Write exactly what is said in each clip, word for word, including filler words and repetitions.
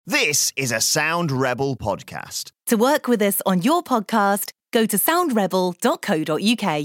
This is a Sound Rebel podcast. To work with us on your podcast, go to sound rebel dot co dot uk.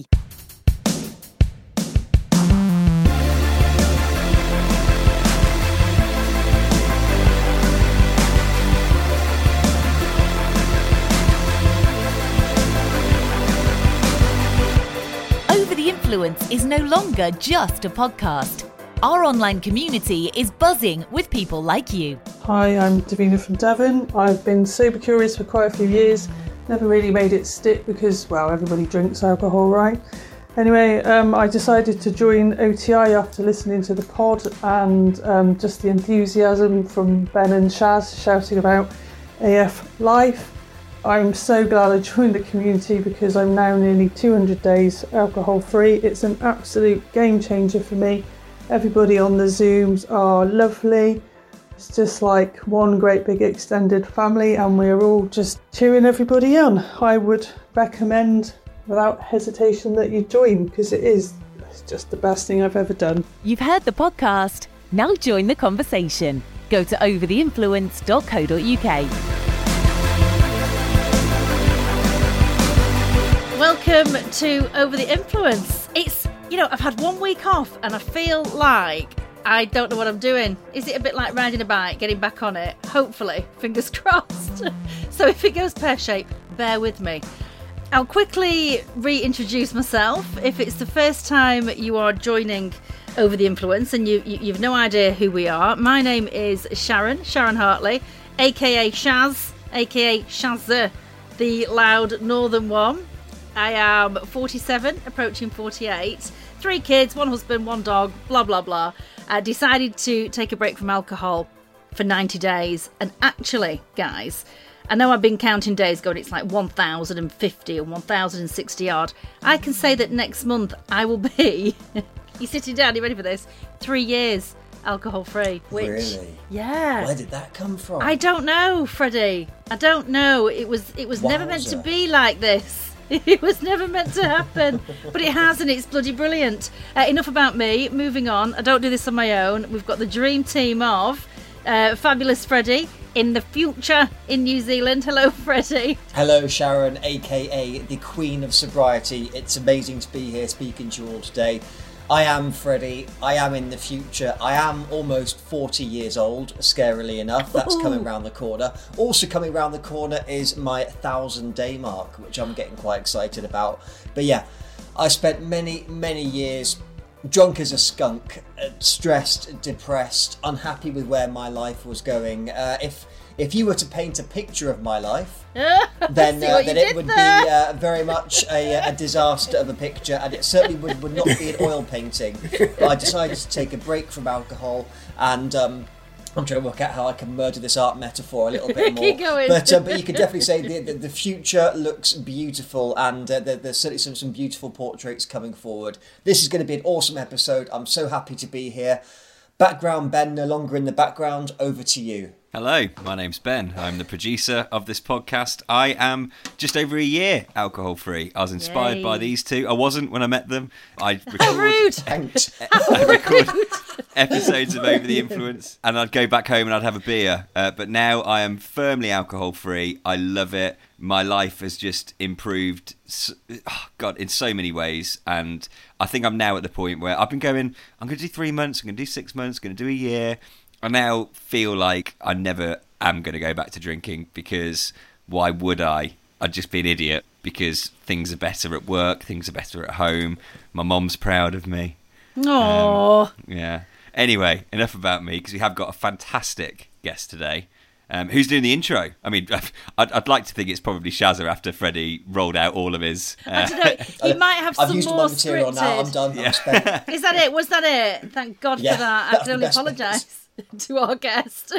Over the Influence is no longer just a podcast. Our online community is buzzing with people like you. Hi, I'm Davina from Devon. I've been sober curious for quite a few years. Never really made it stick because, well, everybody drinks alcohol, right? Anyway, um, I decided to join O T I after listening to the pod and um, just the enthusiasm from Ben and Shaz shouting about A F life. I'm so glad I joined the community because I'm now nearly two hundred days alcohol free. It's an absolute game changer for me. Everybody on the Zooms are lovely. It's just like one great big extended family and we're all just cheering everybody on. I would recommend without hesitation that you join because it is it's just the best thing I've ever done. You've heard the podcast. Now join the conversation. Go to over the influence dot co dot uk. Welcome to Over the Influence. It's, you know, I've had one week off and I feel like I don't know what I'm doing. Is it a bit like riding a bike, getting back on it? Hopefully, fingers crossed. So if it goes pear-shaped, bear with me. I'll quickly reintroduce myself. If it's the first time you are joining Over the Influence and you, you, you've no idea who we are, my name is Sharon, Sharon Hartley, aka Shaz, aka Shazza, the loud northern one. I am forty-seven, approaching forty-eight. Three kids, one husband, one dog, blah, blah, blah. I decided to take a break from alcohol for ninety days. And actually, guys, I know I've been counting days going, it's like one thousand fifty or one thousand sixty odd. I can say that next month I will be, you sitting down, you ready for this? Three years alcohol free. Which, really? Yeah. Where did that come from? I don't know, Freddie. I don't know. It was, it was Wowza. never meant to be like this. It was never meant to happen, but it has, and it's bloody brilliant. Uh, enough about me, moving on. I don't do this on my own. We've got the dream team of uh, fabulous Freddie in the future in New Zealand. Hello, Freddie. Hello, Sharon, aka the Queen of Sobriety. It's amazing to be here speaking to you all today. I am Freddie. I am in the future. I am almost forty years old, scarily enough. That's Ooh. coming round the corner. Also coming round the corner is my thousand day mark, which I'm getting quite excited about. But yeah, I spent many, many years drunk as a skunk, uh, stressed, depressed, unhappy with where my life was going. Uh, if if you were to paint a picture of my life, then, uh, then it would there. be uh, very much a, a disaster of a picture, and it certainly would, would not be an oil painting. But I decided to take a break from alcohol, and um, I'm trying to work out how I can murder this art metaphor a little bit more. Keep going. But uh, but you could definitely say the, the, the future looks beautiful, and uh, there, there's certainly some, some beautiful portraits coming forward. This is going to be an awesome episode. I'm so happy to be here. Background Ben, no longer in the background. Over to you. Hello, my name's Ben. I'm the producer of this podcast. I am just over a year alcohol-free. I was inspired Yay. by these two. I wasn't when I met them. I How rude! Thanks. I record episodes of Over the Influence, and I'd go back home and I'd have a beer. Uh, but now I am firmly alcohol-free. I love it. My life has just improved, oh God, in so many ways. And I think I'm now at the point where I've been going, I'm going to do three months, I'm going to do six months, I'm going to do a year. I now feel like I never am going to go back to drinking because why would I? I'd just be an idiot because things are better at work, things are better at home. My mom's proud of me. Aww. Um, yeah. Anyway, enough about me because we have got a fantastic guest today. Um, who's doing the intro? I mean, I'd, I'd like to think it's probably Shazza after Freddie rolled out all of his. Uh, I don't know. He might have I've some used more my material scripted. now. I'm done. Yeah. I'm spent. Is that it? Was that it? Thank God Yeah, for that. I that's can the only best apologise to our guest.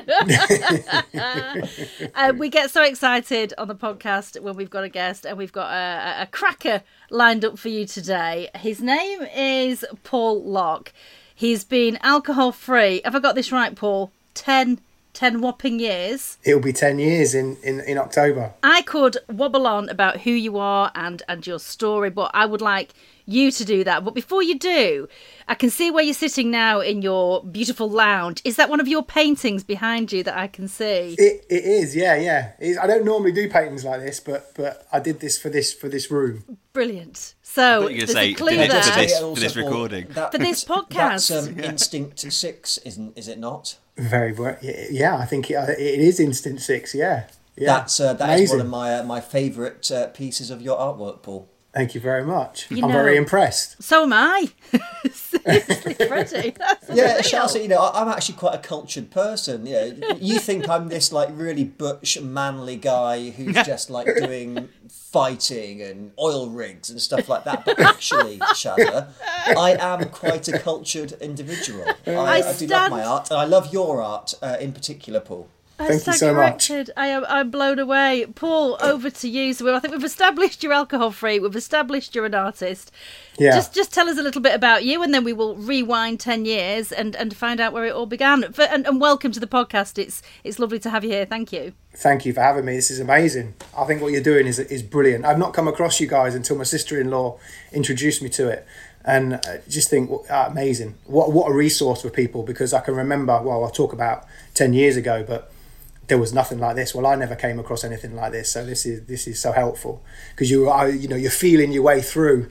uh, we get so excited on the podcast when we've got a guest, and we've got a, a cracker lined up for you today. His name is Paul Locke. He's been alcohol free. Have I got this right, Paul? Ten ten whopping years. It'll be ten years in, in, in October. I could wobble on about who you are and, and your story, but I would like you to do that. But before you do, I can see where you're sitting now in your beautiful lounge. Is that one of your paintings behind you that I can see? It it is, yeah, yeah. It's, I don't normally do paintings like this, but but I did this for this for this room. Brilliant. So you're there's say, a clue did it there. for this, Also, for this Paul, recording. that- For this podcast. That's um, Instinct Six, isn't is it not? Very well, yeah. I think it, it is Instant Six, yeah. Yeah. That's uh, that is Amazing. one of my uh, my favourite uh, pieces of your artwork, Paul. Thank you very much. You I'm know- very impressed. So am I. Seriously, Freddie. That's Yeah, unreal. shall I say, you know, I- I'm actually quite a cultured person. You know, you think I'm this like really butch, manly guy who's just like doing fighting and oil rigs and stuff like that. But actually, Shada, I am quite a cultured individual. I, I I, do love my stand- art, and I love your art uh, in particular, Paul. Thank you so much. corrected. I am I'm blown away. Paul, over to you. So I think we've established you're alcohol free. We've established you're an artist. Yeah. Just just tell us a little bit about you, and then we will rewind ten years and, and find out where it all began. For, and, and welcome to the podcast. It's it's lovely to have you here. Thank you. Thank you for having me. This is amazing. I think what you're doing is is brilliant. I've not come across you guys until my sister-in-law introduced me to it, and I just think uh, amazing. What what a resource for people, because I can remember. Well, I'll talk about ten years ago, but there was nothing like this. Well, I never came across anything like this, so this is this is so helpful, because you are you know you're feeling your way through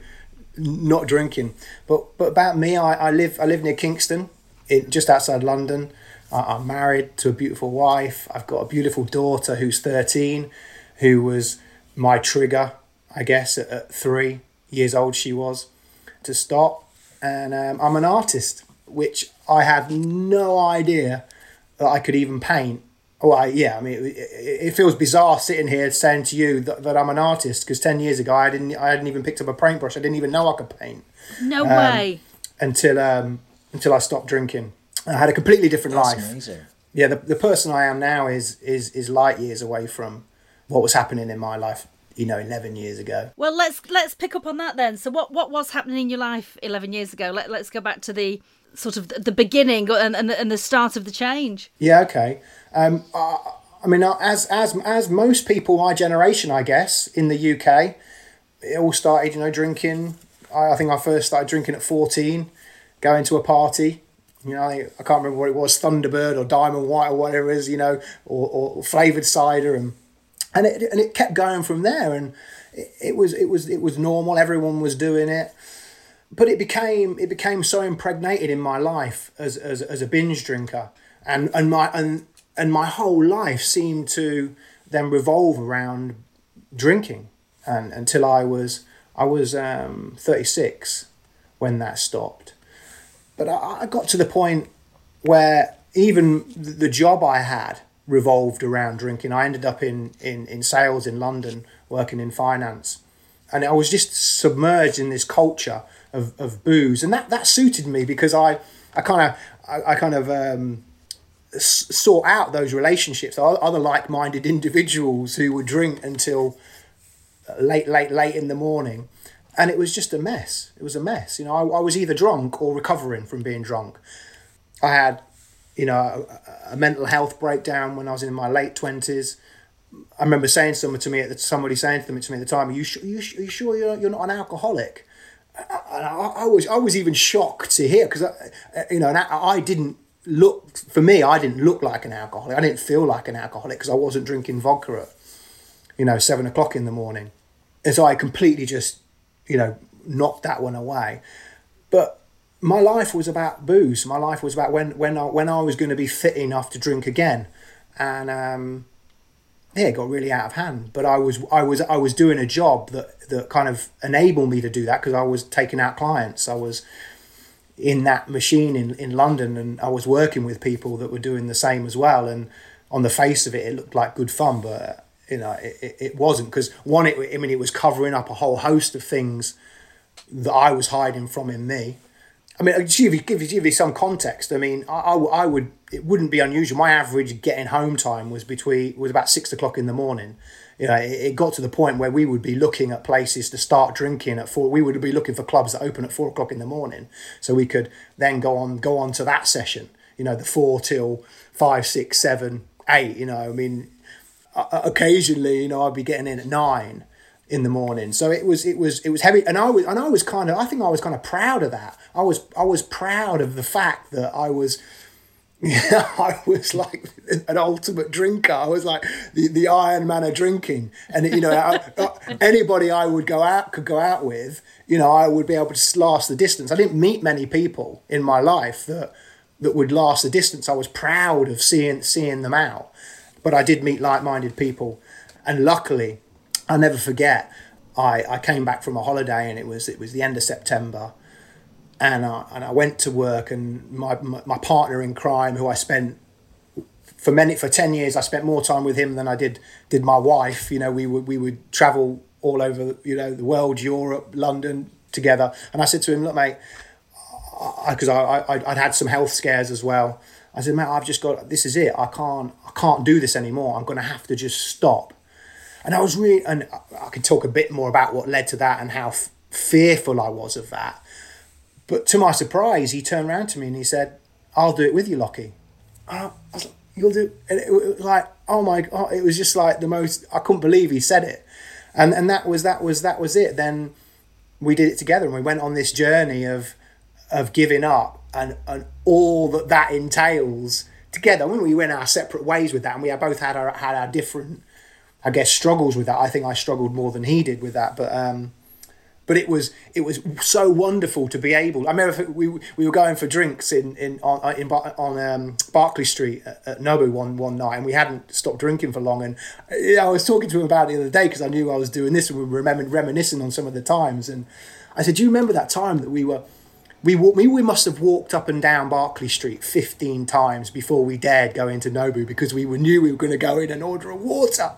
not drinking. But but about me, I, I live I live near Kingston, in, just outside London. I, I'm married to a beautiful wife. I've got a beautiful daughter who's thirteen, who was my trigger, I guess, at, at three years old she was, to stop. And um, I'm an artist, which I had no idea that I could even paint. Well, I, yeah, I mean, it, it feels bizarre sitting here saying to you that, that I'm an artist, because ten years ago I didn't, I hadn't even picked up a paintbrush. I didn't even know I could paint No way. until um, until I stopped drinking. I had a completely different That's life. amazing. Yeah, the the person I am now is is is light years away from what was happening in my life, you know, eleven years ago. Well, let's let's pick up on that then. So, what, what was happening in your life eleven years ago? Let Let's go back to the sort of the beginning and and, and the start of the change. Yeah, okay. Um, I, I mean, as as as most people my generation, I guess, in the U K, it all started, you know, drinking. I, I think I first started drinking at fourteen, going to a party. You know, I, I can't remember what it was, Thunderbird or Diamond White or whatever it is, you know, or, or flavoured cider, and and it and it kept going from there. And it, it was it was it was normal. Everyone was doing it. But it became it became so impregnated in my life as as, as a binge drinker, and and my and and my whole life seemed to then revolve around drinking, and until I was I was um, thirty-six when that stopped. But I, I got to the point where even the job I had revolved around drinking. I ended up in in in sales in London, working in finance, and I was just submerged in this culture of, of booze, and that, that suited me, because I I kind of I, I kind of um, s- sought out those relationships, other like-minded individuals who would drink until late late late in the morning, and it was just a mess. It was a mess. You know, I, I was either drunk or recovering from being drunk. I had, you know, a, a mental health breakdown when I was in my late twenties. I remember saying something to me at the, somebody saying to me to me at the time, "Are you sure? Are you, are you sure you're you're not an alcoholic?" And I, I was I was even shocked to hear, because you know, and I, I didn't look for me. I didn't look like an alcoholic. I didn't feel like an alcoholic because I wasn't drinking vodka at, you know, seven o'clock in the morning, and so I completely just, you know, knocked that one away. But my life was about booze. My life was about when when I when I was going to be fit enough to drink again, and um, yeah, it got really out of hand. But I was I was I was doing a job that that kind of enabled me to do that, because I was taking out clients. I was in that machine in, in London, and I was working with people that were doing the same as well. And on the face of it, it looked like good fun, but you know, it, it, it wasn't, because one, it, I mean, it was covering up a whole host of things that I was hiding from in me. I mean, to give you, give you, give you some context, I mean, I, I, I would, it wouldn't be unusual. My average getting home time was between, was about six o'clock in the morning. You know, it, it got to the point where we would be looking at places to start drinking at four. We would be looking for clubs that open at four o'clock in the morning, so we could then go on, go on to that session. you know, the four till five, six, seven, eight, you know, I mean, occasionally, you know, I'd be getting in at nine in the morning. So it was, it was, it was heavy. And I was, and I was kind of, I think I was kind of proud of that. I was, I was proud of the fact that I was, yeah, I was like an ultimate drinker. I was like the, the Iron Man of drinking. And, you know, I, I, anybody I would go out, could go out with, you know, I would be able to last the distance. I didn't meet many people in my life that, that would last the distance. I was proud of seeing, seeing them out. But I did meet like-minded people. And luckily, I'll never forget, I, I came back from a holiday and it was, it was the end of September. And I, and I went to work, and my, my my partner in crime, who I spent for many for ten years, I spent more time with him than I did did my wife. You know, we would we would travel all over, you know, the world, Europe, London together. And I said to him, look, mate, because I, I, I I'd had some health scares as well. I said, mate, I've just got, this is it. I can't I can't do this anymore. I'm going to have to just stop. And I was really, and I could talk a bit more about what led to that and how f- fearful I was of that. But to my surprise, he turned around to me and he said, I'll do it with you, Lockie. And I was like, you'll do it? And it was like, oh my God, it was just like the most, I couldn't believe he said it. And and that was, that was, that was it. Then we did it together and we went on this journey of, of giving up and, and all that that entails together. When we went our separate ways with that, and we both had our, had our different, I guess, struggles with that. I think I struggled more than he did with that. But, um, But it was it was so wonderful to be able. I remember we we were going for drinks in in on in, on um, Berkeley Street at, at Nobu one one night, and we hadn't stopped drinking for long. And you know, I was talking to him about it the other day because I knew I was doing this, and we were reminiscing on some of the times. And I said, "Do you remember that time that we were we walked? We we must have walked up and down Berkeley Street fifteen times before we dared go into Nobu because we were, knew we were going to go in and order a water."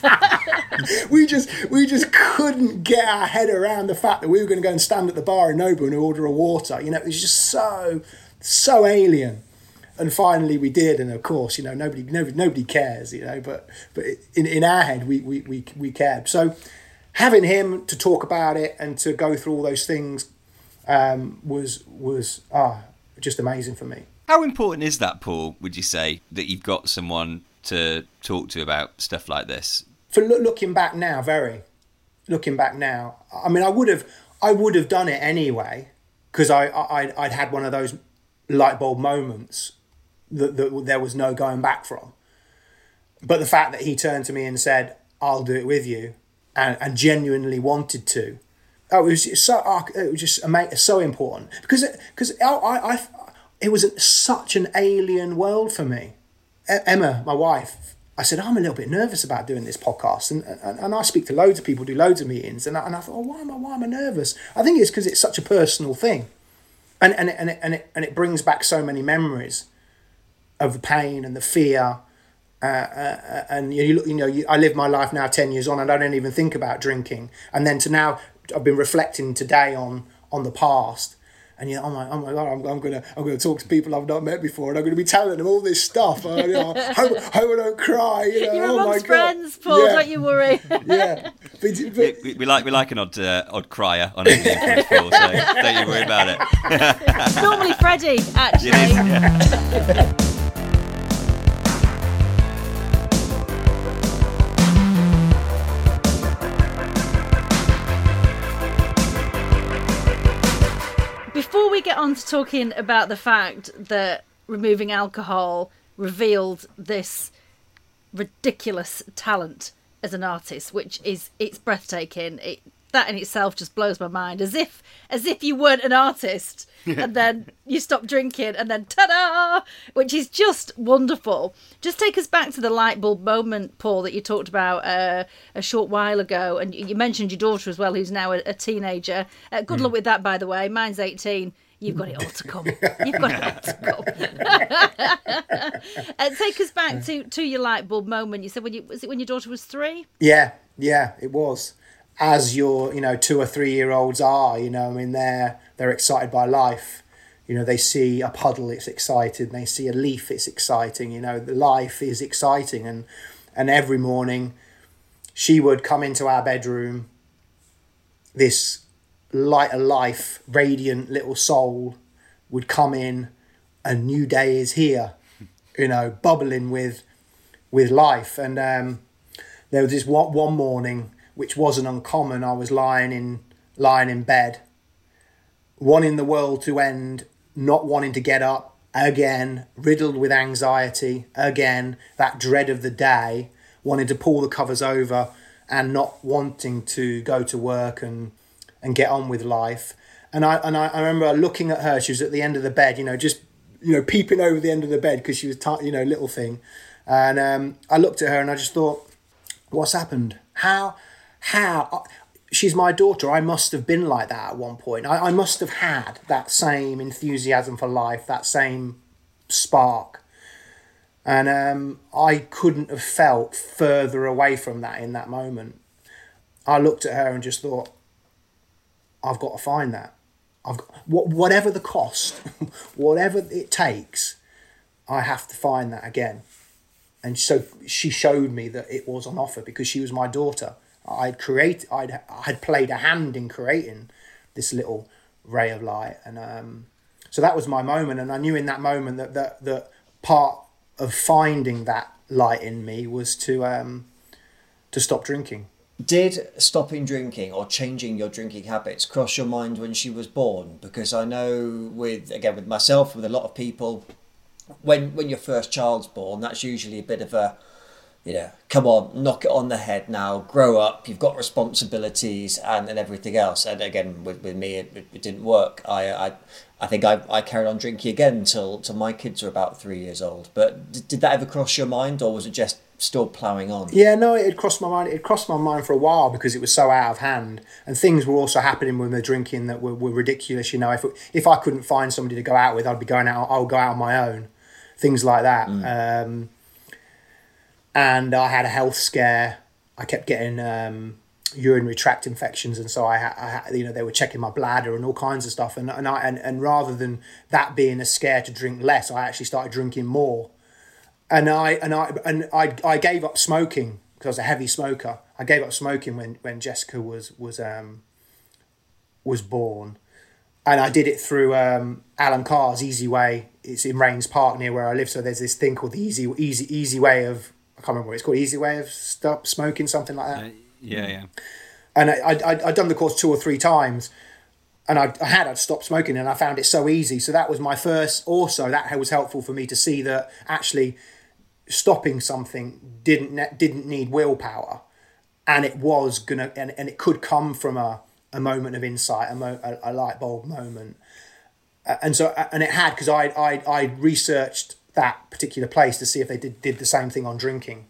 we just we just couldn't get our head around the fact that we were going to go and stand at the bar in Nobu and order a water. You know, it was just so so alien. And finally we did, and of course, you know, nobody nobody nobody cares, you know, but but in, in our head we, we we we cared. So having him to talk about it and to go through all those things um, was was ah just amazing for me. How important is that, Paul, would you say, that you've got someone to talk to about stuff like this? For lo- looking back now, very looking back now, I mean, I would have, I would have done it anyway because I, I, I'd had one of those light bulb moments that, that there was no going back from. But the fact that he turned to me and said, "I'll do it with you," and, and genuinely wanted to, oh, it was so, it was just amazing, so important because because I, I, I, it was such an alien world for me. Emma, my wife, I said, I'm a little bit nervous about doing this podcast. And and, and I speak to loads of people, do loads of meetings. And I, and I thought, oh, why am I, why am I nervous? I think it's because it's such a personal thing. And and, and, it, and, it, and it brings back so many memories of the pain and the fear. Uh, uh, and, you know, you know you, I live my life now ten years on and I don't even think about drinking. And then to now, I've been reflecting today on on the past. And you know, oh my, oh my God, I'm, I'm gonna, I'm gonna talk to people I've not met before, and I'm gonna be telling them all this stuff. I, you know, hope, hope I don't cry. You know, You're oh amongst my God. friends, Paul. Yeah. Don't you worry. Yeah, but, but, we, we like we like an odd uh, odd crier on Over the Influence, Paul, so don't you worry about it. It's normally Freddie, actually. It is, yeah. Before we get on to talking about the fact that removing alcohol revealed this ridiculous talent as an artist, which is, it's breathtaking. It, that in itself just blows my mind. As if, as if you weren't an artist and then you stopped drinking and then ta-da, which is just wonderful. Just take us back to the light bulb moment, Paul, that you talked about uh, a short while ago. And you mentioned your daughter as well, who's now a, a teenager. Uh, good mm. luck with that, by the way. Mine's eighteen. You've got it all to come. You've got it all to come. uh, take us back to, to your light bulb moment. You said, when you was it when your daughter was three? Yeah, yeah, it was. As your, you know, two or three year olds are, you know, I mean, they're they're excited by life. You know, they see a puddle, it's exciting. They see a leaf, it's exciting. You know, the life is exciting. And and every morning, she would come into our bedroom, this light of life, radiant little soul would come in a new day is here, you know, bubbling with with life. And um, there was this one, one morning, which wasn't uncommon. I was lying in lying in bed, wanting the world to end, not wanting to get up again, riddled with anxiety again, that dread of the day, wanting to pull the covers over and not wanting to go to work and and get on with life. And I and I, I remember looking at her. She was at the end of the bed, you know, just you know peeping over the end of the bed because she was t- you know little thing. And um, I looked at her and I just thought, what's happened? How how she's my daughter. I must have been like that at one point. I, I must have had that same enthusiasm for life, that same spark. And um, I couldn't have felt further away from that in that moment. I looked at her and just thought, I've got to find that. I've got, whatever the cost, whatever it takes, I have to find that again. And so she showed me that it was on offer because she was my daughter. I'd create, I'd, I'd played a hand in creating this little ray of light, and um, so that was my moment. And I knew in that moment that that that part of finding that light in me was to um, to stop drinking. Did stopping drinking or changing your drinking habits cross your mind when she was born? Because I know with, again, with myself, with a lot of people, when when your first child's born, that's usually a bit of a, you know, come on, knock it on the head now, grow up, you've got responsibilities and, and everything else. And again, with, with me, it, it didn't work. I I, I think I, I carried on drinking again until, until my kids were about three years old. But did, did that ever cross your mind, or was it just still ploughing on? Yeah, no, it had crossed my mind. It had crossed my mind for a while because it was so out of hand, and things were also happening when we were drinking that were, were ridiculous. You know, if if I couldn't find somebody to go out with, I'd be going out. I would go out on my own, things like that. Mm. Um, and I had a health scare. I kept getting um, urinary tract infections, and so I, ha- I ha- you know, they were checking my bladder and all kinds of stuff. And and I and, and rather than that being a scare to drink less, I actually started drinking more. And I and I and I I gave up smoking because I was a heavy smoker. I gave up smoking when, when Jessica was was um was born, and I did it through um, Alan Carr's Easy Way. It's in Rains Park near where I live. So there's this thing called the Easy Easy Easy Way of I can't remember what it's called. Easy Way of Stop Smoking, something like that. Uh, yeah, yeah. And I I I'd done the course two or three times. And I, I had I'd stopped smoking, and I found it so easy. So that was my first. Also, that was helpful for me to see that actually stopping something didn't ne- didn't need willpower, and it was gonna and, and it could come from a, a moment of insight, a, mo- a, a light bulb moment. Uh, and so and it had because I I I researched that particular place to see if they did did the same thing on drinking.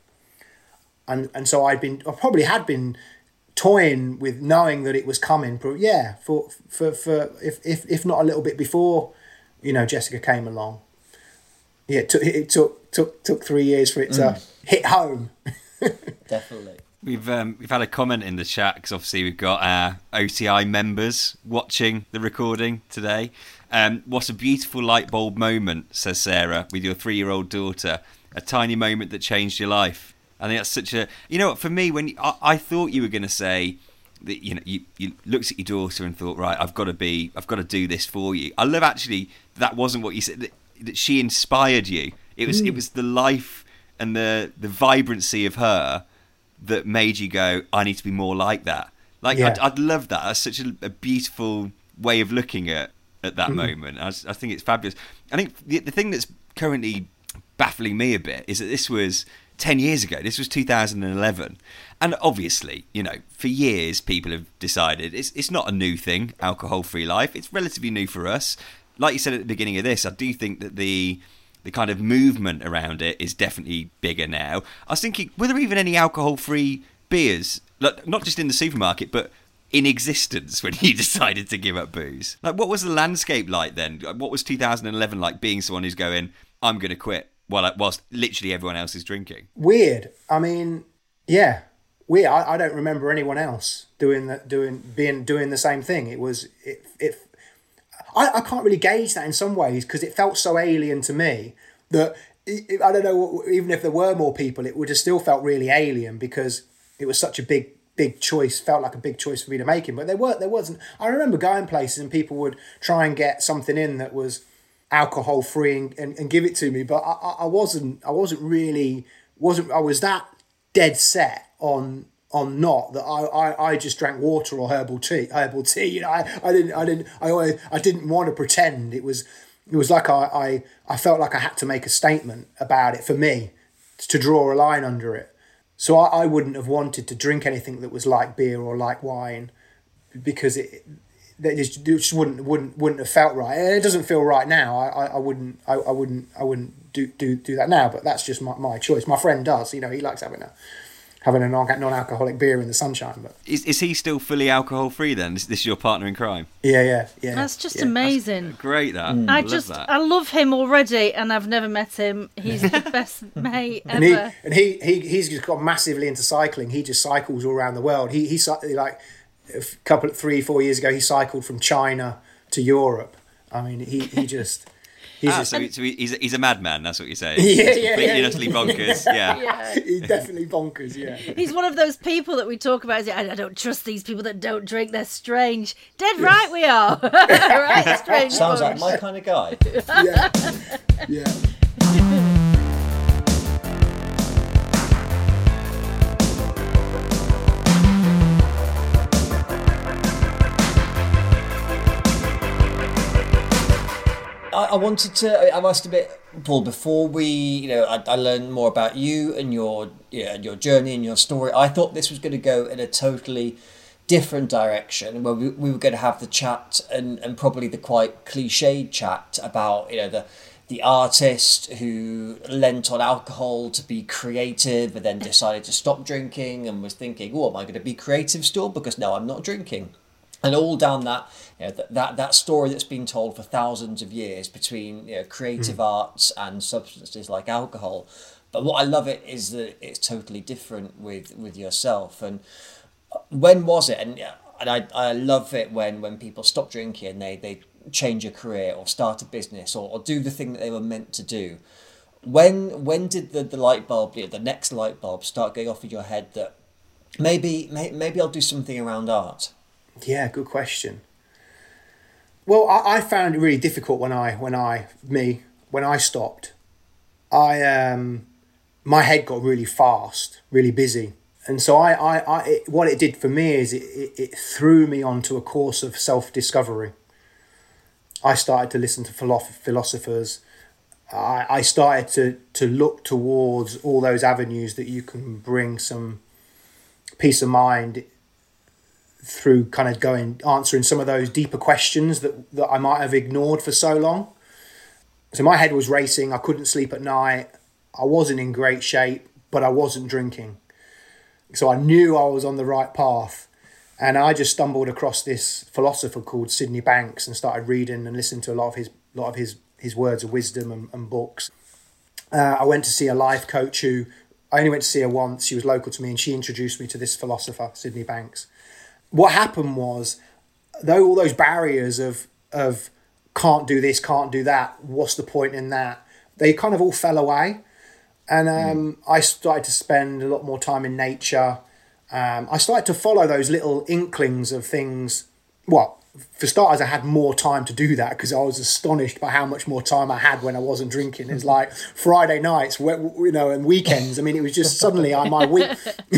And and so I'd been I probably had been toying with knowing that it was coming, but yeah, for for for if if if not a little bit before, you know, Jessica came along. Yeah, it took it took took took three years for it to mm. hit home. Definitely. We've um, we've had a comment in the chat because obviously we've got our O T I members watching the recording today. Um, what a beautiful light bulb moment, says Sarah, with your three-year-old daughter. A tiny moment that changed your life. I think that's such a... You know what, for me, when you, I, I thought you were going to say that, you know, you, you looked at your daughter and thought, right, I've got to be, I've got to do this for you. I love actually that wasn't what you said. That, that she inspired you. It was mm. it was the life and the the vibrancy of her that made you go, I need to be more like that. Like yeah. I'd, I'd love that. That's such a, a beautiful way of looking at at that mm. moment. I, I think it's fabulous. I think the, the thing that's currently baffling me a bit is that this was ten years ago. This was two thousand eleven. And obviously, you know, for years people have decided it's it's not a new thing, alcohol-free life. It's relatively new for us. Like you said at the beginning of this, I do think that the the kind of movement around it is definitely bigger now. I was thinking, were there even any alcohol-free beers, like, not just in the supermarket, but in existence when you decided to give up booze? Like, what was the landscape like then? What was two thousand eleven like, being someone who's going, I'm going to quit, while whilst literally everyone else is drinking? Weird. I mean, yeah, weird. I, I don't remember anyone else doing that, doing being doing the same thing. It was it it. I, I can't really gauge that in some ways because it felt so alien to me that it, I don't know, even if there were more people, it would have still felt really alien because it was such a big, big choice, felt like a big choice for me to make it. But there, were, there wasn't. I remember going places and people would try and get something in that was alcohol free and, and, and give it to me. But I, I wasn't, I wasn't really, wasn't, I was that dead set on, on not that I, I, I just drank water or herbal tea, herbal tea. You know, I, I didn't, I didn't, I always, I didn't want to pretend. It was, it was like I, I, I felt like I had to make a statement about it for me to draw a line under it. So I, I wouldn't have wanted to drink anything that was like beer or like wine because it, it just, it just wouldn't, wouldn't, wouldn't have felt right. And it doesn't feel right now. I, I, I wouldn't, I, I wouldn't, I wouldn't do, do, do that now. But that's just my, my choice. My friend does. You know, he likes having a. having a non- non-alcoholic beer in the sunshine. But is is he still fully alcohol free then? Is this your partner in crime? Yeah, yeah, yeah. That's just yeah. amazing. That's great, that. Mm. I love just, that. I love him already, and I've never met him. He's the best mate ever. And he and he, he he's just got massively into cycling. He just cycles all around the world. He he like a couple three four years ago he cycled from China to Europe. I mean, he he just. He's ah, just, so, so he's a, he's a madman. That's what you're saying. Yeah, he's yeah, completely yeah. utterly bonkers. Yeah. yeah. He's definitely bonkers. Yeah. He's one of those people that we talk about. Is, I don't trust these people that don't drink. They're strange. Dead right we are. Right, strange. Sounds bunch. like my kind of guy. Yeah. Yeah. I wanted to. I asked a bit, Paul, before we, you know, I, I learned more about you and your, yeah, your journey and your story. I thought this was going to go in a totally different direction, where we, we were going to have the chat and, and probably the quite cliched chat about, you know, the the artist who lent on alcohol to be creative, but then decided to stop drinking and was thinking, "Oh, am I going to be creative still? Because no, I'm not drinking." And all down that, you know, that, that that story that's been told for thousands of years between, you know, creative mm. arts and substances like alcohol. But what I love it is that it's totally different with, with yourself. And when was it? And and I I love it when, when people stop drinking and they, they change a career or start a business or, or do the thing that they were meant to do. When when did the, the light bulb, you know, the next light bulb start going off in your head that maybe maybe I'll do something around art? Yeah, good question. Well, I, I found it really difficult when I, when I, me, when I stopped. I, um, my head got really fast, really busy, and so I, I, I it, what it did for me is it, it, it threw me onto a course of self-discovery. I started to listen to philosophers. I, I started to to look towards all those avenues that you can bring some peace of mind through kind of going, answering some of those deeper questions that, that I might have ignored for so long. So my head was racing. I couldn't sleep at night. I wasn't in great shape, but I wasn't drinking. So I knew I was on the right path. And I just stumbled across this philosopher called Sydney Banks and started reading and listening to a lot of his, lot of his, his words of wisdom and, and books. Uh, I went to see a life coach who, I only went to see her once. She was local to me and she introduced me to this philosopher, Sydney Banks. What happened was, though all those barriers of of can't do this, can't do that, what's the point in that, they kind of all fell away. And um, mm. I started to spend a lot more time in nature. Um, I started to follow those little inklings of things. Well, for starters, I had more time to do that because I was astonished by how much more time I had when I wasn't drinking. It was like Friday nights, you know, and weekends. I mean, it was just suddenly I, my week,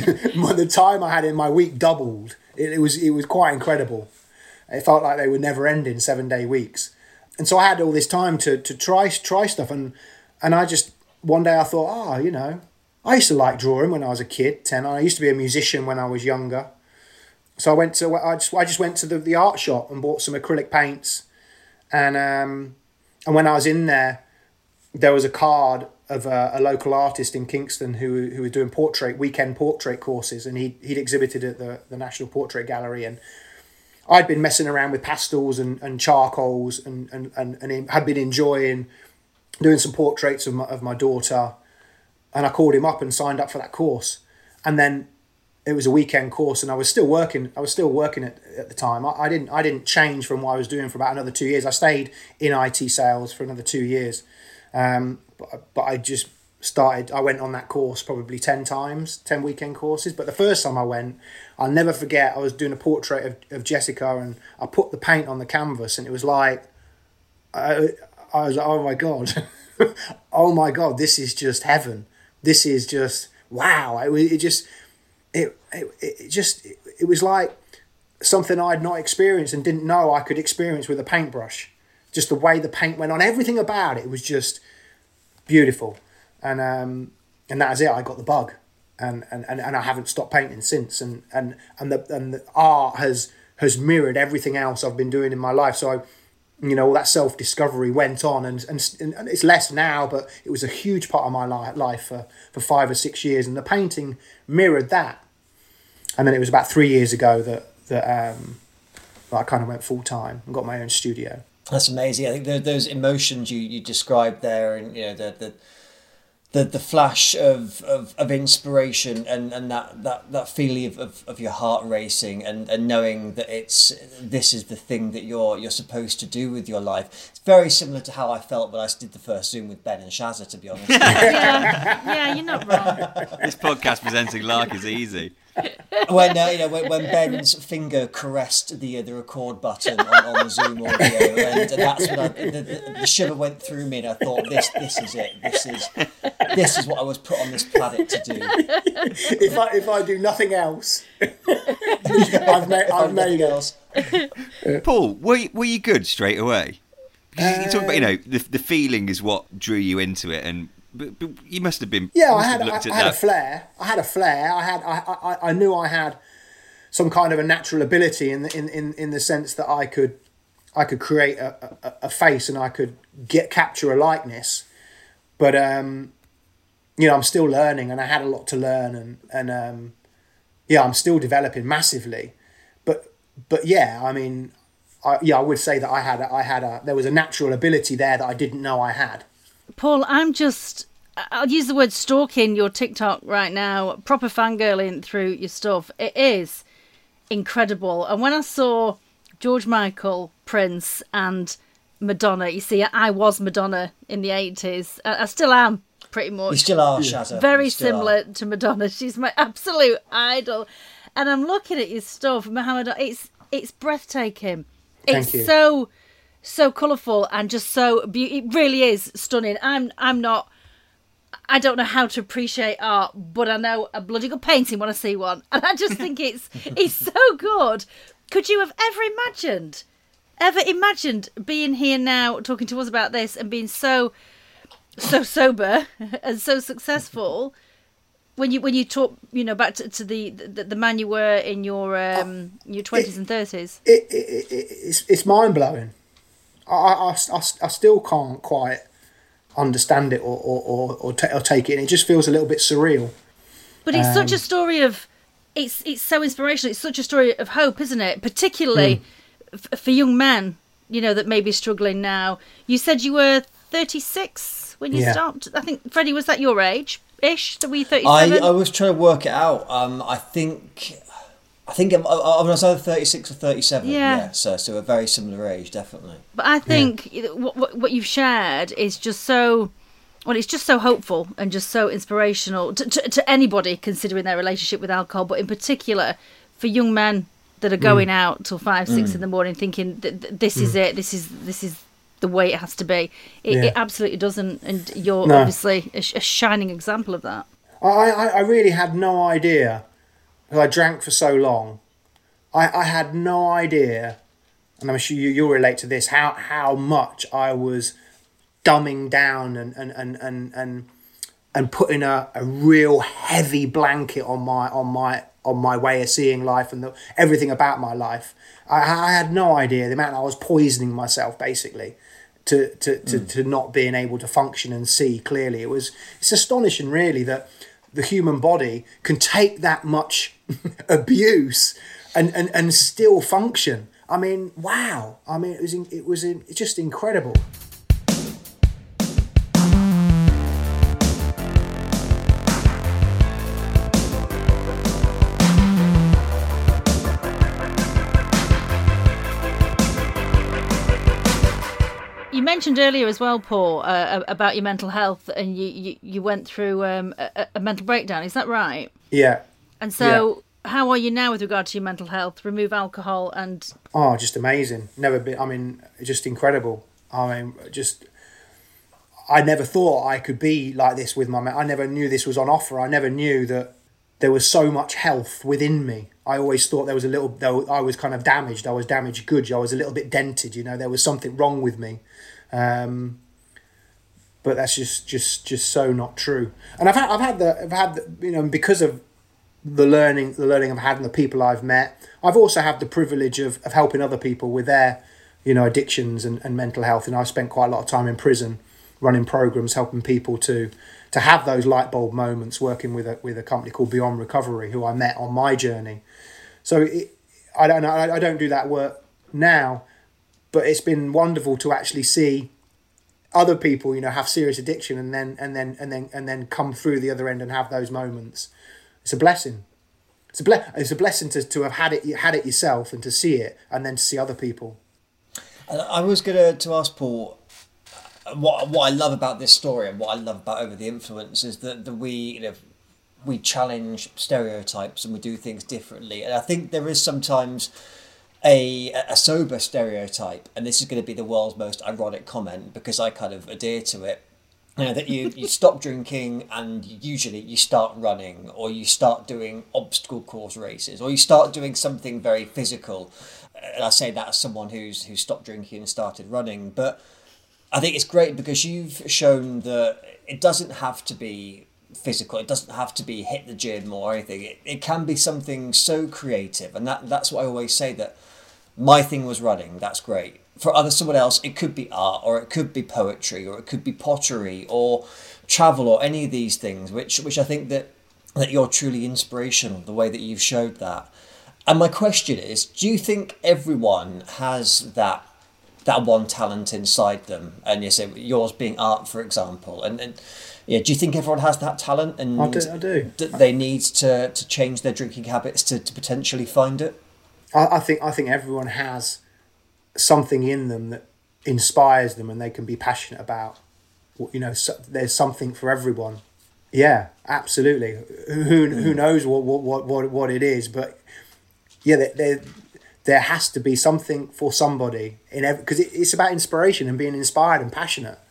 the time I had in my week doubled. It, it was it was quite incredible. It felt like they were never ending seven day weeks, and so I had all this time to to try try stuff. And and I just one day I thought, oh, you know, I used to like drawing when I was a kid, ten. I used to be a musician when I was younger. So I went to I just I just went to the, the art shop and bought some acrylic paints, and um and when I was in there, there was a card of a, a local artist in Kingston who who was doing portrait weekend portrait courses, and he he'd exhibited at the, the National Portrait Gallery, and I'd been messing around with pastels and, and charcoals and and, and and had been enjoying doing some portraits of my of my daughter, and I called him up and signed up for that course, and then it was a weekend course, and I was still working. I was still working at at the time. I, I didn't I didn't change from what I was doing for about another two years. I stayed in I T sales for another two years. Um, but, but I just started, I went on that course probably ten times, ten weekend courses. But the first time I went, I'll never forget, I was doing a portrait of, of Jessica, and I put the paint on the canvas, and it was like, I, I was like, oh my God, oh my God, this is just heaven. This is just, wow. It, it just, it, it, it just, it, it was like something I'd not experienced and didn't know I could experience with a paintbrush. Just the way the paint went on, everything about it, it was just beautiful. And um, and that was it. I got the bug. And, and, and, and I haven't stopped painting since. And and, and the and the art has has mirrored everything else I've been doing in my life. So I, you know, all that self-discovery went on, and, and and it's less now, but it was a huge part of my life for, for five or six years, and the painting mirrored that. And then it was about three years ago that that, um, that I kind of went full-time and got my own studio. That's amazing. I think the, those emotions you, you described there, and you know the the the, the flash of, of, of inspiration and, and that, that, that feeling of, of, of your heart racing and, and knowing that it's this is the thing that you're you're supposed to do with your life. It's very similar to how I felt when I did the first Zoom with Ben and Shazza, to be honest. yeah, yeah, you're not wrong. This podcast presenting Lark is easy. When uh, you know when, when Ben's finger caressed the uh, the record button on, on the Zoom audio, and, and that's when I, the, the, the shiver went through me, and I thought, this this is it. This is this is what I was put on this planet to do. If I if I do nothing else, I've made I've made else. Paul, were you, were you good straight away? Because you talk about, you know, the the feeling is what drew you into it, and. But, but you must have been. Yeah, I had. I, I had a flair. I had a flair. I had. I, I. I knew I had some kind of a natural ability in the in, in, in the sense that I could, I could create a, a, a face and I could get capture a likeness. But um, you know, I'm still learning, and I had a lot to learn, and and um, yeah, I'm still developing massively. But but yeah, I mean, I, yeah, I would say that I had. A, I had a. There was a natural ability there that I didn't know I had. Paul, I'm just, I'll use the word stalking your TikTok right now, proper fangirling through your stuff. It is incredible. And when I saw George Michael, Prince and Madonna, you see, I was Madonna in the eighties. I still am, pretty much. You still are, Shazza. Very similar to Madonna. She's my absolute idol. And I'm looking at your stuff, Muhammad, it's, it's breathtaking. Thank It's you. so... so colourful and just so be- it really is stunning. I'm I'm not I don't know how to appreciate art, but I know a bloody good painting when I see one, and I just think it's it's so good. Could you have ever imagined ever imagined being here now talking to us about this and being so so sober and so successful when you when you talk, you know, back to, to the, the the man you were in your um your twenties and thirties? It, it, it, it's it's mind blowing. I, I, I, I still can't quite understand it or or, or, or, t- or take it, and it just feels a little bit surreal. But it's Um, such a story of, it's it's so inspirational. It's such a story of hope, isn't it? Particularly Mm. f- for young men, you know, that may be struggling now. You said you were thirty-six when you Yeah. stopped. I think, Freddie, was that your age-ish? That we I, thirty-seven? I was trying to work it out. Um, I think I think I, I was either thirty-six or thirty-seven. Yeah. Yeah, so so a very similar age, definitely. But I think what, what what you've shared is just so, well, it's just so hopeful and just so inspirational to, to, to anybody considering their relationship with alcohol, but in particular for young men that are going out till five, six in the morning thinking that th- this is it, this is this is the way it has to be. It, Yeah. it absolutely doesn't, and you're No. obviously a, sh- a shining example of that. I, I, I really had no idea, because I drank for so long. I, I had no idea, and I'm sure you, you'll relate to this, how, how much I was dumbing down and and, and, and, and, and putting a, a real heavy blanket on my on my on my way of seeing life and the, everything about my life. I, I had no idea the amount I was poisoning myself, basically, to to, to, to not being able to function and see clearly. It was it's astonishing, really, that the human body can take that much abuse and, and, and still function. I mean, wow. I mean, it was in, it was in, it's just incredible. You mentioned earlier as well, Paul, uh, about your mental health, and you, you, you went through um, a, a mental breakdown. Is that right? Yeah. And so, how are you now with regard to your mental health? Remove alcohol and Oh, just amazing. Never been, I mean, just incredible. I mean, just I never thought I could be like this with my mate. I never knew this was on offer. I never knew that there was so much health within me. I always thought there was a little, though I was kind of damaged. I was damaged goods. I was a little bit dented, you know, there was something wrong with me. Um, but that's just, just, just so not true. And I've had, I've had the, I've had the, you know, because of the learning, the learning I've had and the people I've met, I've also had the privilege of, of helping other people with their, you know, addictions and, and mental health. And I've spent quite a lot of time in prison running programs, helping people to to have those light bulb moments, working with a with a company called Beyond Recovery, who I met on my journey. So it, I don't know, I don't do that work now, but it's been wonderful to actually see other people, you know, have serious addiction and then and then and then and then come through the other end and have those moments. It's a blessing. It's a ble- It's a blessing to, to have had it had it yourself and to see it, and then to see other people. I was gonna to ask Paul. What what I love about this story and what I love about Over the Influence is that, that we you know we challenge stereotypes and we do things differently. And I think there is sometimes a a sober stereotype, and this is going to be the world's most ironic comment because I kind of adhere to it. You know, that you, you stop drinking and usually you start running, or you start doing obstacle course races, or you start doing something very physical. And I say that as someone who's who stopped drinking and started running, but I think it's great because you've shown that it doesn't have to be physical. It doesn't have to be hit the gym or anything. It, it can be something so creative. And that that's what I always say, that my thing was running. That's great. For other someone else, it could be art, or it could be poetry, or it could be pottery, or travel, or any of these things, which which I think that, that you're truly inspirational, the way that you've showed that. And my question is, do you think everyone has that that one talent inside them? And you say yours being art, for example, and, and yeah, do you think everyone has that talent, and I do, I do. that they need to, to change their drinking habits to, to potentially find it? I, I think I think everyone has something in them that inspires them and they can be passionate about. You know, so, there's something for everyone. Yeah, absolutely. Who who knows what what what what it is, but yeah, there there, there has to be something for somebody in every, because it, it's about inspiration and being inspired and passionate.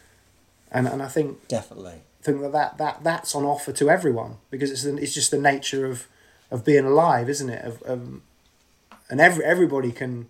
And and I think definitely think that, that, that that's on offer to everyone, because it's the, it's just the nature of, of being alive, isn't it? Of, of and every everybody can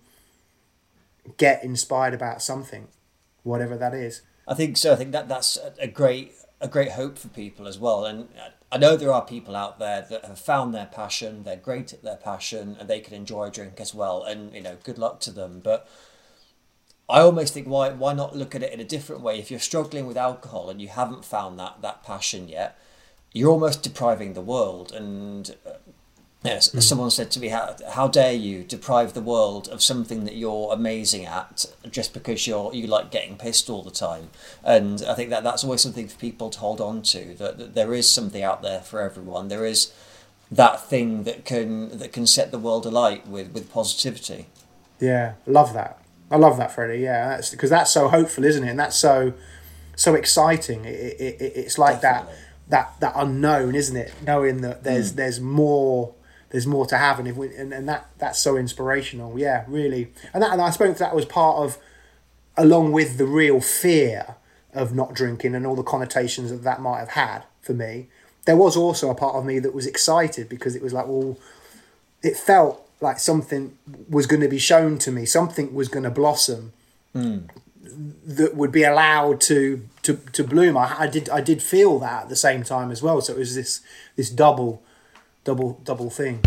get inspired about something, whatever that is. I think so. I think that that's a great a great hope for people as well. And I know there are people out there that have found their passion. They're great at their passion, and they can enjoy a drink as well. And you know, good luck to them. But I almost think, why why not look at it in a different way? If you're struggling with alcohol and you haven't found that that passion yet, you're almost depriving the world. And uh, yes, mm. someone said to me, how, how dare you deprive the world of something that you're amazing at just because you're you like getting pissed all the time? And I think that that's always something for people to hold on to, that, that there is something out there for everyone. There is that thing that can that can set the world alight with, with positivity. Yeah, love that. I love that, Freddie. Yeah, that's because that's so hopeful, isn't it? And that's so so exciting. It, it, it it's like Definitely. that that that unknown, isn't it? Knowing that there's mm. there's more there's more to have, and if we, and, and that that's so inspirational. Yeah, really. And that and I suppose that was part of, along with the real fear of not drinking and all the connotations that that might have had for me. There was also a part of me that was excited, because it was like, well, it felt like something was going to be shown to me, something was going to blossom mm. that would be allowed to to, to bloom. I, I did I did feel that at the same time as well. So it was this this double double double thing.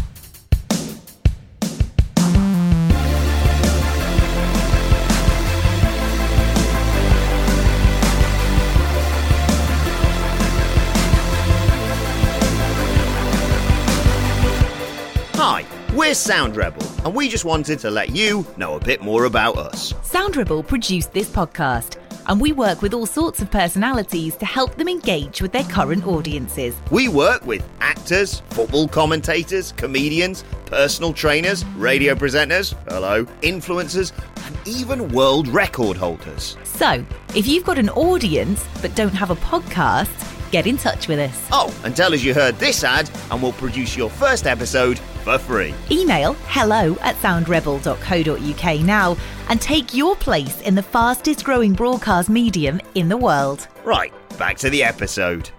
Hi, we're Sound Rebel, and we just wanted to let you know a bit more about us. Sound Rebel produced this podcast, and we work with all sorts of personalities to help them engage with their current audiences. We work with actors, football commentators, comedians, personal trainers, radio presenters, hello, influencers, and even world record holders. So, if you've got an audience but don't have a podcast, get in touch with us. Oh, and tell us you heard this ad and we'll produce your first episode for free. Email hello at soundrebel dot co dot uk now and take your place in the fastest growing broadcast medium in the world. Right, back to the episode.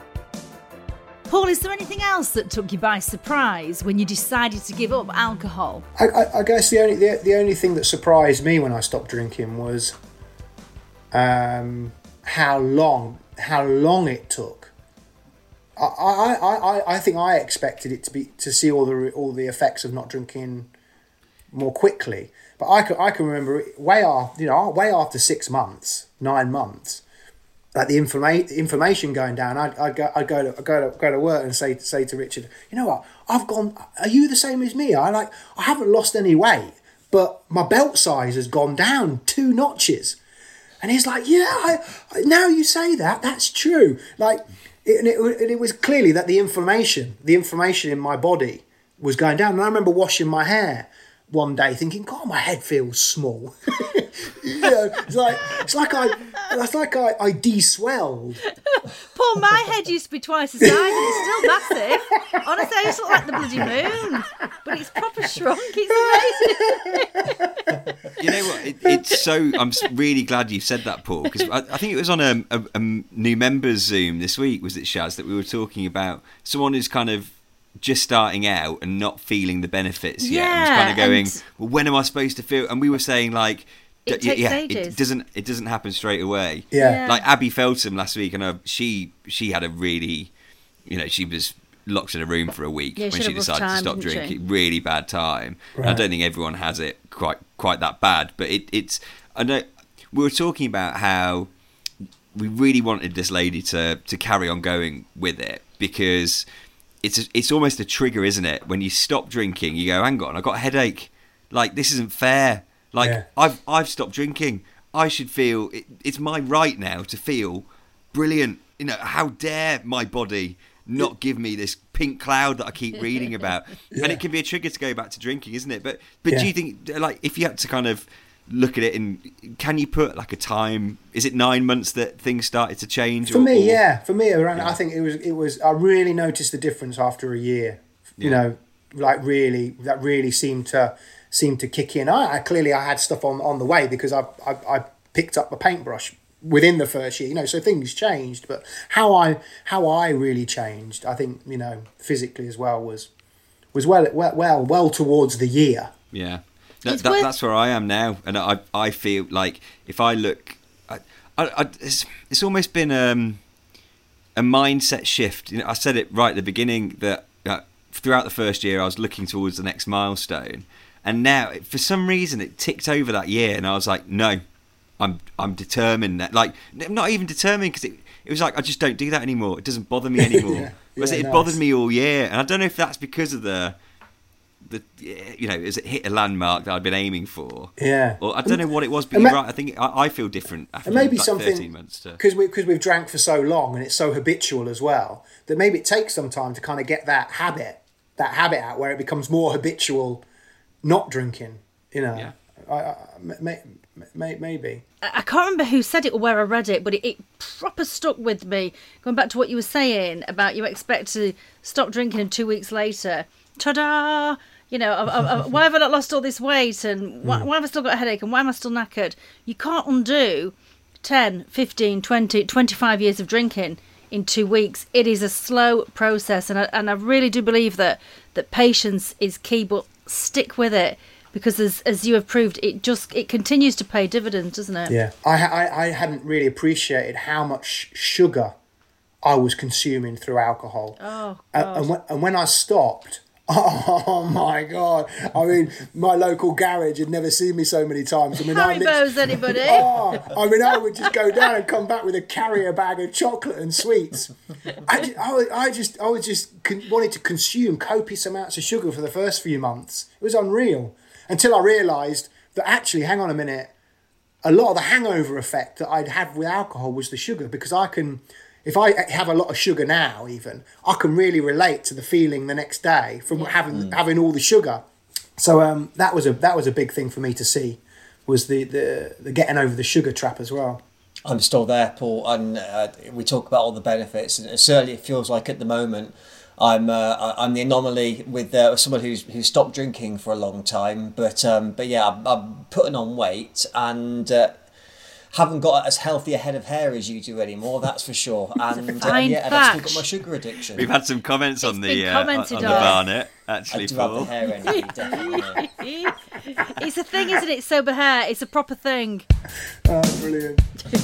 Paul, is there anything else that took you by surprise when you decided to give up alcohol? I, I, I guess the only the, the only thing that surprised me when I stopped drinking was um, how long how long it took. I, I, I, I think I expected it to be to see all the all the effects of not drinking more quickly, but I can I can remember way after you know way after six months, nine months. Like the informa- information going down, I'd, I'd go, I'd go to, I'd go to, go to work and say, say to Richard, you know what? I've gone. Are you the same as me? I like, I haven't lost any weight, but my belt size has gone down two notches. And he's like, yeah. I, I, now you say that, that's true. Like, it, and it, and it was clearly that the information, the information in my body was going down. And I remember washing my hair one day, thinking, God, my head feels small. You know, it's like it's like I it's like I, I de-swelled. Paul, my head used to be twice the size and it's still massive. Honestly, I used to look like the bloody moon. But it's proper shrunk. It's amazing. You know what? It, it's so. I'm really glad you said that, Paul, because I, I think it was on a, a, a new members Zoom this week. Was it Shaz that we were talking about someone who's kind of just starting out and not feeling the benefits yet, Yeah, and was kind of going, and- well, when am I supposed to feel? And we were saying like, It d- takes yeah, ages. it doesn't. It doesn't happen straight away. Yeah. Yeah. Like Abby Feltham last week, and uh, she she had a really, you know, she was locked in a room for a week Yeah, she when had she a rough decided to time, stop didn't she? drinking. Really bad time. And I Right. don't think everyone has it quite quite that bad, but it, it's. I know we were talking about how we really wanted this lady to to carry on going with it because it's a, it's almost a trigger, isn't it? When you stop drinking, you go, hang on, I got a headache. Like this isn't fair. Like Yeah. I've I've stopped drinking. I should feel it, it's my right now to feel brilliant. You know, how dare my body not give me this pink cloud that I keep reading about? Yeah. And it can be a trigger to go back to drinking, isn't it? But but Yeah. do you think, like, if you had to kind of look at it, and can you put like a time? Is it nine months that things started to change? For or, me, or- yeah. For me, around, Yeah. I think it was. It was. I really noticed the difference after a year. You Yeah. know, like really, that really seemed to seemed to kick in. I, I clearly I had stuff on on the way because I I, I picked up a paintbrush within the first year. You know, so things changed. But how I how I really changed, I think, you know, physically as well was was well well well, well towards the year. Yeah, that, It's that, worth- that's where I am now, and I I feel like if I look, I, I, I it's, it's almost been um, a mindset shift. You know, I said it right at the beginning that uh, throughout the first year I was looking towards the next milestone, and now for some reason it ticked over that year, and I was like, no, I'm I'm determined. That, like I'm not even determined because it it was like I just don't do that anymore. It doesn't bother me anymore. Yeah, Whereas yeah, it nice. bothered me all year, and I don't know if that's because of the. The, you know, as it hit a landmark that I'd been aiming for, Yeah. or I don't know what it was, but And you're ma- right. I think I, I feel different after And maybe like something thirteen months. To, because we because we've drank for so long and it's so habitual as well that maybe it takes some time to kind of get that habit that habit out where it becomes more habitual, not drinking. You know, Yeah. I, I, may, may, maybe. I I can't remember who said it or where I read it, but it, it proper stuck with me. Going back to what you were saying about you expect to stop drinking and two weeks later, ta-da! You know, I, I, I, why have I not lost all this weight, and why, why have I still got a headache, and why am I still knackered? You can't undo ten, fifteen, twenty, twenty-five years of drinking in two weeks. It is a slow process, and I, and I really do believe that, that patience is key, but stick with it. Because as as you have proved, it just it continues to pay dividends, doesn't it? Yeah, I, ha- I I hadn't really appreciated how much sugar I was consuming through alcohol. Oh, And, God. and, when, and when I stopped, oh my God! I mean, my local garage had never seen me so many times. I mean, I lit- Haribo's, anybody? Oh, I mean, I would just go down and come back with a carrier bag of chocolate and sweets. I, ju- I, was- I just, I was just con- wanted to consume copious amounts of sugar for the first few months. It was unreal until I realised that actually, hang on a minute, a lot of the hangover effect that I'd had with alcohol was the sugar, because I can, if I have a lot of sugar now, even I can really relate to the feeling the next day from having having all the sugar. So um, that was a that was a big thing for me to see, was the, the, the getting over the sugar trap as well. I'm still there, Paul, and uh, we talk about all the benefits, and certainly it feels like at the moment I'm uh, I'm the anomaly with uh, someone who's who's stopped drinking for a long time, but um, but yeah, I'm, I'm putting on weight and uh, haven't got as healthy a head of hair as you do anymore. That's for sure. And, uh, yeah, and I've still got my sugar addiction. We've had some comments It's on been the uh, on, on commented the on. Barnet actually, I do Paul. have the hair envy, definitely. It's a thing, isn't it? Sober hair. It's a proper thing. Oh, brilliant.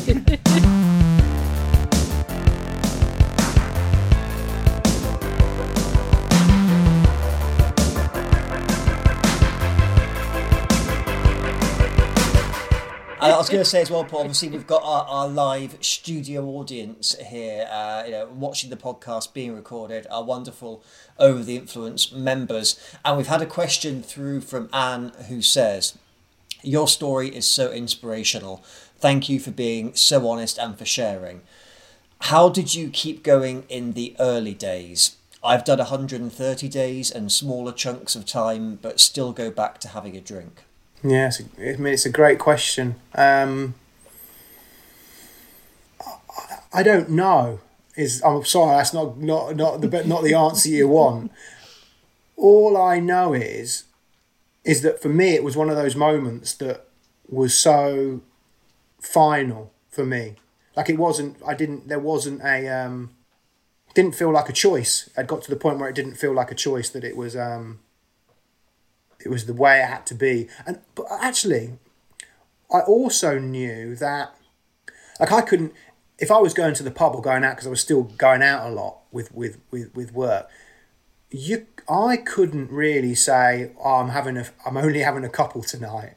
And I was going to say as well, Paul, obviously we've got our, our live studio audience here, uh, you know, watching the podcast being recorded, our wonderful Over the Influence members. And we've had a question through from Anne who says, your story is so inspirational. Thank you for being so honest and for sharing. How did you keep going in the early days? I've done one hundred thirty days and smaller chunks of time, but still go back to having a drink. Yeah, it's a, I mean, it's a great question. Um, I, I don't know. Is I'm sorry, that's not not not the not the answer you want. All I know is is that for me, it was one of those moments that was so final for me. Like it wasn't. I didn't. There wasn't a. Um, didn't feel like a choice. I'd got to the point where it didn't feel like a choice. That it was. Um, It was the way it had to be. And but actually, I also knew that, like I couldn't, if I was going to the pub or going out, because I was still going out a lot with, with, with, with work, you, I couldn't really say, oh, I'm having a, I'm only having a couple tonight.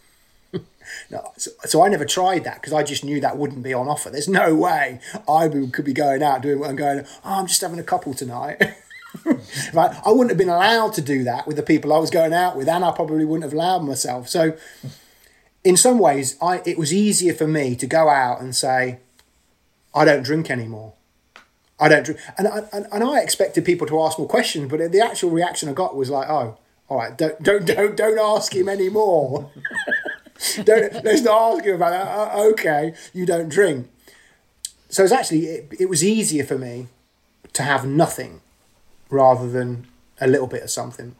No, so, so I never tried that because I just knew that wouldn't be on offer. There's no way I could be going out doing what I'm going, oh, I'm just having a couple tonight. Right, I wouldn't have been allowed to do that with the people I was going out with, and I probably wouldn't have allowed myself. So, in some ways, I it was easier for me to go out and say, "I don't drink anymore. I don't drink," and I and, and I expected people to ask more questions, but the actual reaction I got was like, "Oh, all right, don't don't don't don't ask him anymore. don't let's not ask him about that. Uh, okay, you don't drink." So it's actually it, it was easier for me to have nothing rather than a little bit of something.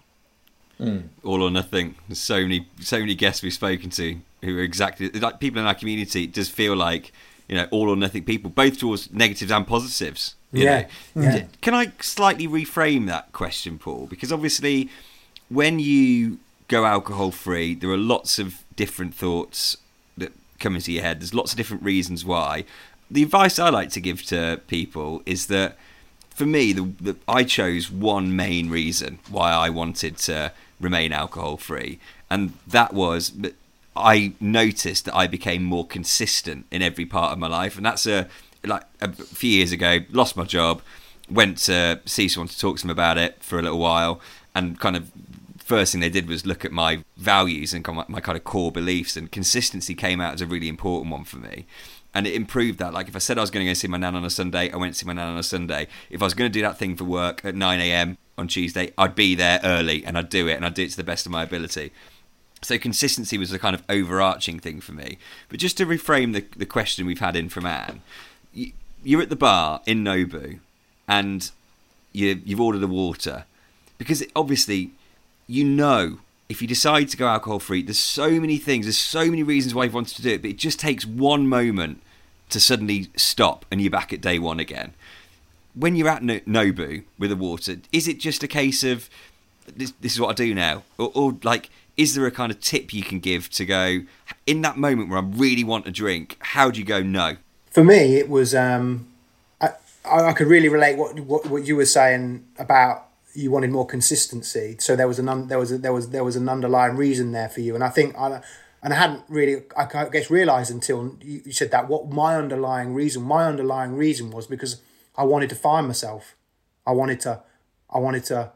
Mm. All or nothing. There's so many, so many guests we've spoken to who are exactly like people in our community. It does feel like, you know, all or nothing people, both towards negatives and positives. You yeah. know? yeah. Can I slightly reframe that question, Paul? Because obviously, when you go alcohol free, there are lots of different thoughts that come into your head. There's lots of different reasons why. The advice I like to give to people is that, for me, the, the, I chose one main reason why I wanted to remain alcohol-free, and that was that I noticed that I became more consistent in every part of my life, and that's a like a few years ago, lost my job, went to see someone to talk to them about it for a little while, and kind of first thing they did was look at my values and my, my kind of core beliefs, and consistency came out as a really important one for me. And it improved that. Like if I said I was going to go see my nan on a Sunday, I went to see my nan on a Sunday. If I was going to do that thing for work at nine a.m. on Tuesday, I'd be there early and I'd do it, and I'd do it to the best of my ability. So consistency was the kind of overarching thing for me. But just to reframe the, the question we've had in from Anne, you, you're at the bar in Nobu and you, you've ordered a water. Because it, obviously, you know, if you decide to go alcohol free, there's so many things, there's so many reasons why you've wanted to do it, but it just takes one moment to suddenly stop and you're back at day one again. When you're at Nobu with a water, is it just a case of, this, this is what I do now? Or, or like, is there a kind of tip you can give to go, in that moment where I really want a drink, how do you go no? For me, it was, um, I, I could really relate what, what, what you were saying about you wanted more consistency, so there was an un, there was a, there was there was an underlying reason there for you, and I think I and I hadn't really I guess realised until you, you said that what my underlying reason my underlying reason was because I wanted to find myself, I wanted to I wanted to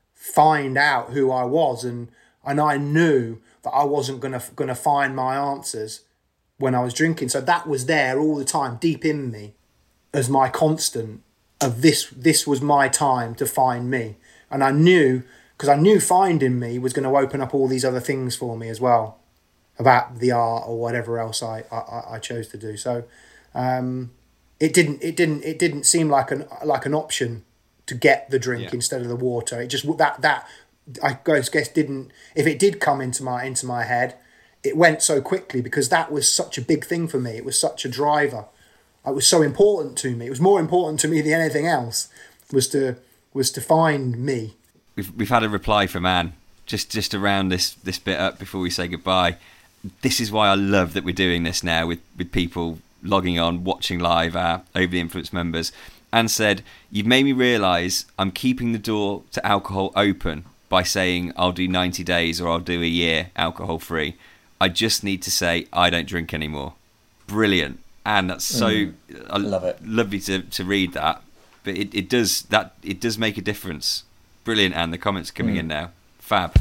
find out who I was, and and I knew that I wasn't gonna gonna find my answers when I was drinking, so that was there all the time deep in me as my constant of this this was my time to find me. And I knew, because I knew finding me was going to open up all these other things for me as well, about the art or whatever else I, I, I chose to do. So um, it didn't it didn't it didn't seem like an like an option to get the drink Yeah. instead of the water. It just that that I guess didn't. If it did come into my into my head, it went so quickly because that was such a big thing for me. It was such a driver. It was so important to me. It was more important to me than anything else. Was to was to find me. We've we've had a reply from Anne just just to round this this bit up before we say goodbye. This is why I love that we're doing this now with with people logging on, watching live, our Over the Influence members. Anne said, "You've made me realise I'm keeping the door to alcohol open by saying I'll do ninety days or I'll do a year alcohol free. I just need to say I don't drink anymore." Brilliant. And that's so Mm, I love it. Lovely to, to read that. But it, it does that it does make a difference. Brilliant, and the comments are coming Mm. in now. Fab.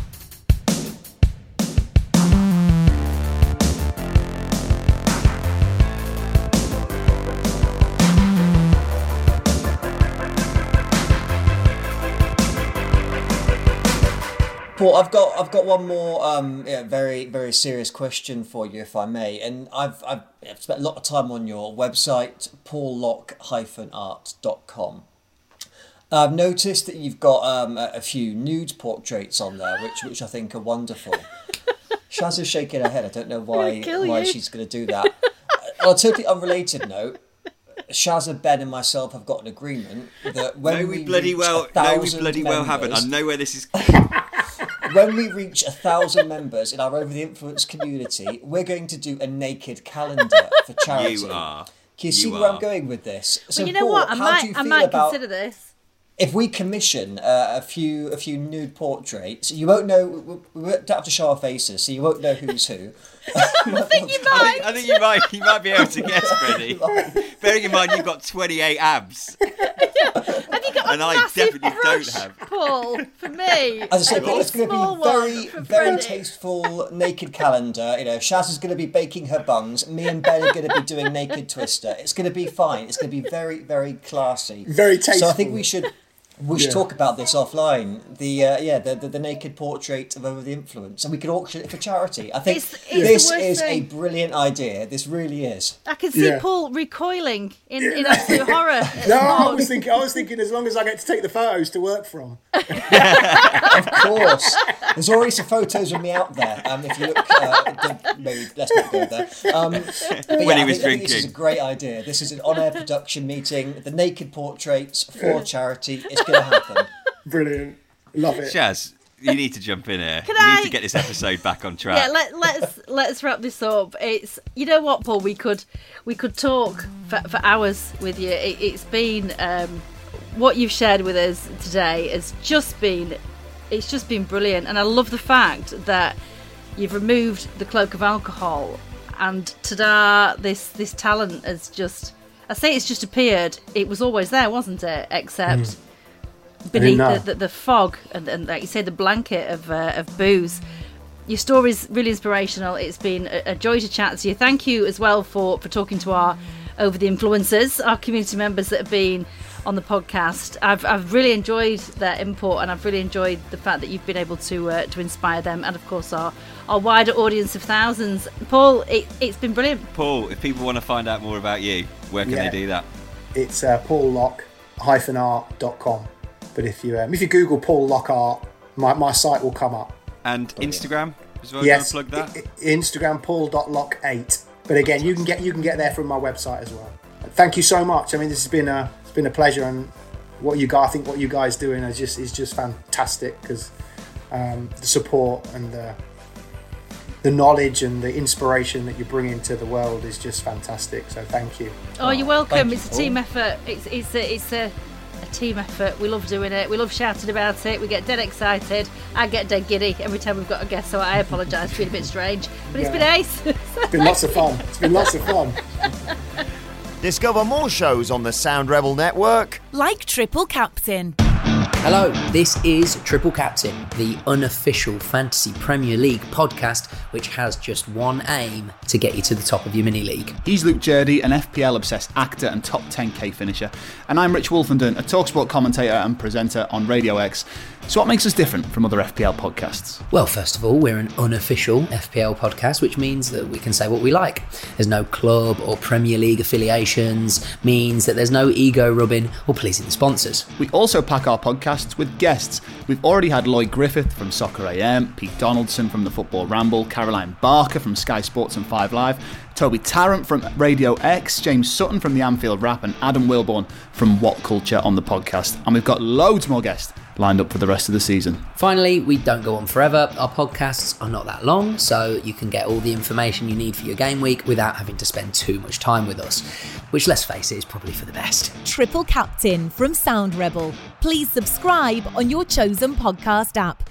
Paul, I've got I've got one more um, yeah, very very serious question for you, if I may. And I've I've spent a lot of time on your website, paul lock dash art dot com. I've noticed that you've got um, a, a few nude portraits on there, which which I think are wonderful. Shaz is shaking her head. I don't know why kill why you. she's going to do that. On a totally unrelated note, Shaz, Ben, and myself have got an agreement that when No, we, we bloody reach well, a no, we thousand bloody well haven't. I members- know where this is. When we reach a thousand members in our Over the Influence community, we're going to do a naked calendar for charity. You are. Can you see You where are. I'm going with this? So, Well, you know Paul, what? I how might do you I feel might about consider this. if we commission uh, a few a few nude portraits? You won't know. We, we don't have to show our faces, so you won't know who's who. I think you I might. think, I think you might you might be able to guess, Freddie. Bearing in mind you've got twenty-eight abs, Have you got a and I massive definitely brush, don't have. Paul, for me? As I say, A Paul, it's going to small be one very, for very Freddie. tasteful naked calendar. You know, Shaz is going to be baking her buns. Me and Ben are going to be doing naked twister. It's going to be fine. It's going to be very, very classy. Very So I think tasteful. we should we should Yeah. talk about this offline. The uh, yeah, the, the the naked portrait of Over the Influence, and we could auction it for charity. I think It's- it's this the worst is thing. a brilliant idea. This really is. I can see Yeah. Paul recoiling in, in absolute horror. at No, the I thought. was thinking. I was thinking as long as I get to take the photos to work from. Of course. There's already some photos of me out there. Um, if you look, uh, the, maybe let's not go there. Um, but yeah, When he I was think, I think this is a drinking. great idea. This is an on-air production meeting. The naked portraits for charity. It's going to happen. Brilliant. Love it. Shaz, you need to jump in here. Can you I- need to get this episode back on track. Yeah, let, let's let's wrap this up. It's you know what, Paul, we could we could talk for, for hours with you. It, it's been um, what you've shared with us today has just been it's just been brilliant, and I love the fact that you've removed the cloak of alcohol, and ta-da, this this talent has just I say it's just appeared. It was always there, wasn't it? Except. Mm. Beneath know. the, the, the fog and, and, like you say, the blanket of uh, of booze. Your story's really inspirational. It's been a, a joy to chat to you. Thank you as well for, for talking to our Over the Influencers, our community members that have been on the podcast. I've I've really enjoyed their input, and I've really enjoyed the fact that you've been able to uh, to inspire them, and of course our, our wider audience of thousands. Paul, it, it's been brilliant. Paul, if people want to find out more about you, where can Yeah. they do that? It's uh, paul lock dash art dot com. But if you um, if you Google Paul Lock Art, my, my site will come up. And Instagram as well. Yes, Do you want to plug that? I- I- Instagram paul dot lock eight. But again, you can get you can get there from my website as well. Thank you so much. I mean, this has been a it's been a pleasure, and what you guys I think what you guys doing is just is just fantastic because um, the support and the the knowledge and the inspiration that you bring into the world is just fantastic. So thank you. Oh, you're welcome. thank you, It's a Paul. team effort. It's it's a, it's a, a team effort. We love doing it. We love shouting about it. We get dead excited. I get dead giddy every time we've got a guest, so I apologise for being a bit strange. But it's Yeah. been ace. It's been lots of fun. It's been lots of fun. Discover more shows on the Sound Rebel network. Like Triple Captain. Hello, this is Triple Captain, the unofficial Fantasy Premier League podcast, which has just one aim: to get you to the top of your mini league. He's Luke Jurdy, an F P L-obsessed actor and top ten K finisher. And I'm Rich Wolfenden, a TalkSport commentator and presenter on Radio X. So what makes us different from other F P L podcasts? Well, first of all, we're an unofficial F P L podcast, which means that we can say what we like. There's no club or Premier League affiliations, means that there's no ego rubbing or pleasing the sponsors. We also pack our podcasts with guests. We've already had Lloyd Griffith from Soccer A M, Pete Donaldson from the Football Ramble, Caroline Barker from Sky Sports and Five Live, Toby Tarrant from Radio X, James Sutton from the Anfield Wrap, and Adam Wilborn from What Culture on the podcast. And we've got loads more guests lined up for the rest of the season. Finally, we don't go on forever. Our podcasts are not that long, so you can get all the information you need for your game week without having to spend too much time with us, which, let's face it, is probably for the best. Triple Captain from Sound Rebel. Please subscribe on your chosen podcast app.